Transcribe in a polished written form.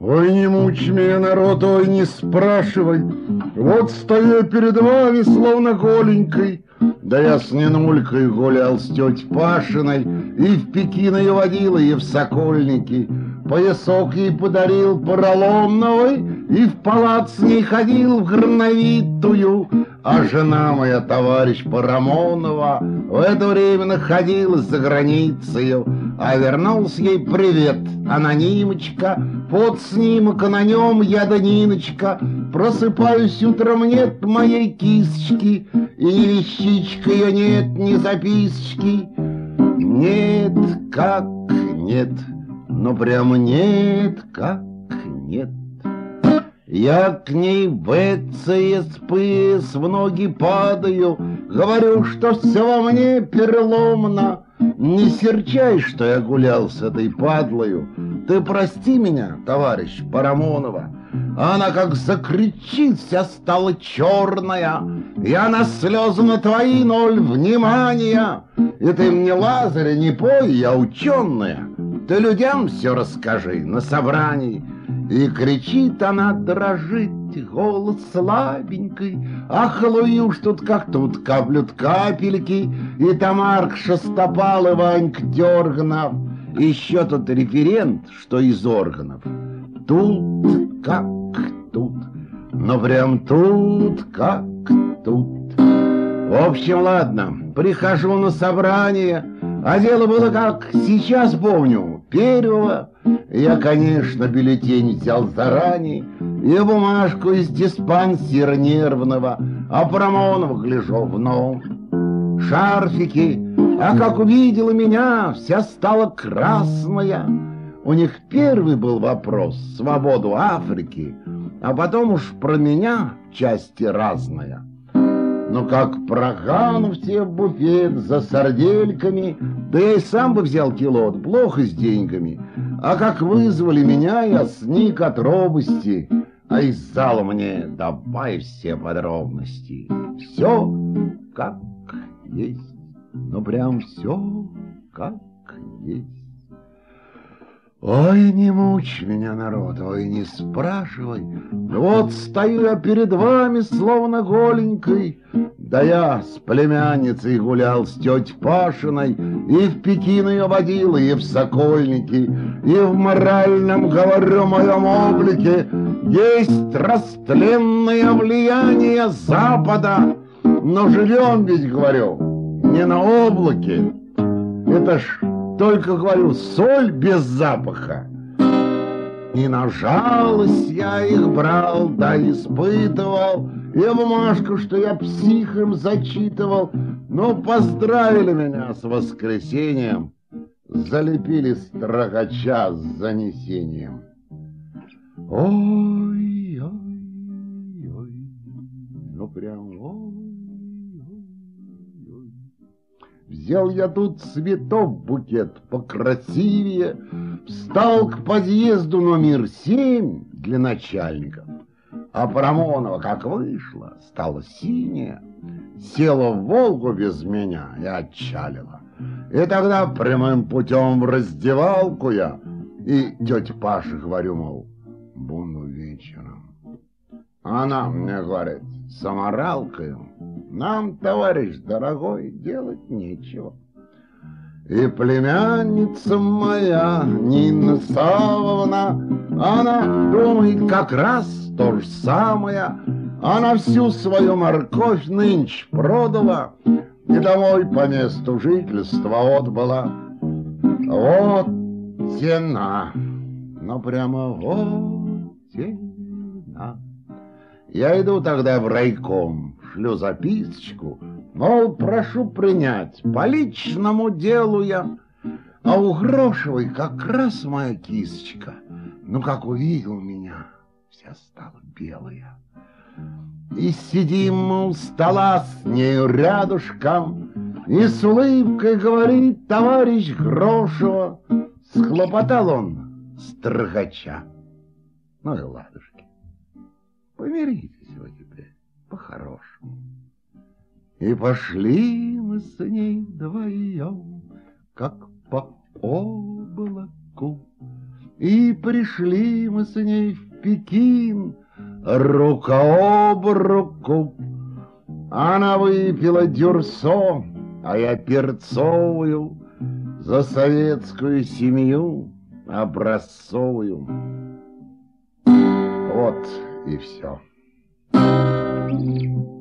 Ой, не мучь меня, народ, ой, не спрашивай. Вот стою я перед вами, словно голенькой. Да я с Нинулькой гулял с тетей Пашиной, и в Пекин ее водила, и в Сокольники. Поясок ей подарил поролонновый, и в палац с ней ходил в грановитую. А жена моя, товарищ Парамонова, в это время находилась за границей, а вернулся ей привет, анонимочка, под снимок, а на нем я да Ниночка. Просыпаюсь утром, нет моей кисточки, и ни вещичка ее нет, ни записочки. Нет, как нет, ну прямо нет, как нет. Я к ней в ЭЦСПС в ноги падаю, говорю, что все во мне переломно. Не серчай, что я гулял с этой падлою. Ты прости меня, товарищ Парамонова. Она как закричит, вся стала черная. Я на слезы на твои ноль внимания. И ты мне, Лазаря, не пой, я ученая. Ты людям все расскажи на собрании. И кричит она, дрожит, голос слабенький. Ах, Луи, уж тут как тут каплют капельки. И Тамарк Шестопал, и Ванька Дерганов. Еще тут референт, что из органов. Тут как тут, но прям тут как тут. В общем, ладно, прихожу на собрание, а дело было как сейчас помню. Первого я, конечно, бюллетень взял заранее и бумажку из диспансера нервного, а Парамонова гляжу в нем. Шарфики, а как увидела меня, вся стала красная. У них первый был вопрос — свободу Африки, а потом уж про меня части разная. Ну как прогану все в буфет за сардельками, да я и сам бы взял кило, плохо с деньгами. А как вызвали меня, я сник от робости, а из зала мне давай все подробности. Все как есть, ну прям все как есть. Ой, не мучь меня, народ, ой, не спрашивай. Вот стою я перед вами, словно голенькой. Да я с племянницей гулял с тетей Пашиной, и в Пекин ее водил, и в Сокольники, и в моральном, говорю, моем облике есть растленное влияние Запада. Но живем ведь, говорю, не на облаке. Это ж только, говорю, соль без запаха. И на жалость я их брал, да испытывал, и бумажку, что я психом зачитывал. Но поздравили меня с воскресением, залепили строкача с занесением. Ой, ой, ой, ну прям ой. Взял я тут цветов букет покрасивее, встал к подъезду номер 7 для начальников. А Парамонова как вышла, стала синяя, села в Волгу без меня и отчалила. И тогда прямым путем в раздевалку я, и тете Паше говорю, мол, буду вечером. Она мне говорит, с аморалкою нам, товарищ дорогой, делать нечего. И племянница моя, Нина Савовна, она думает как раз то же самое. Она всю свою морковь нынче продала и домой по месту жительства отбыла. Вот тена, но прямо вот тена. Я иду тогда в райком, шлю записочку, мол, прошу принять, по личному делу я. А у Грошевой как раз моя кисточка. Ну, как увидел меня, вся стала белая. И сидим мы у стола с нею рядышком, и с улыбкой говорит товарищ Грошева. Схлопотал он строгача. Ну и ладушки. Помиритесь вы теперь по-хорошему. И пошли мы с ней вдвоем, как по облаку, И пришли мы с ней в Пекин рука об руку. Она выпила дюрсо, а я перцовую за советскую семью образцовую. Вот и все.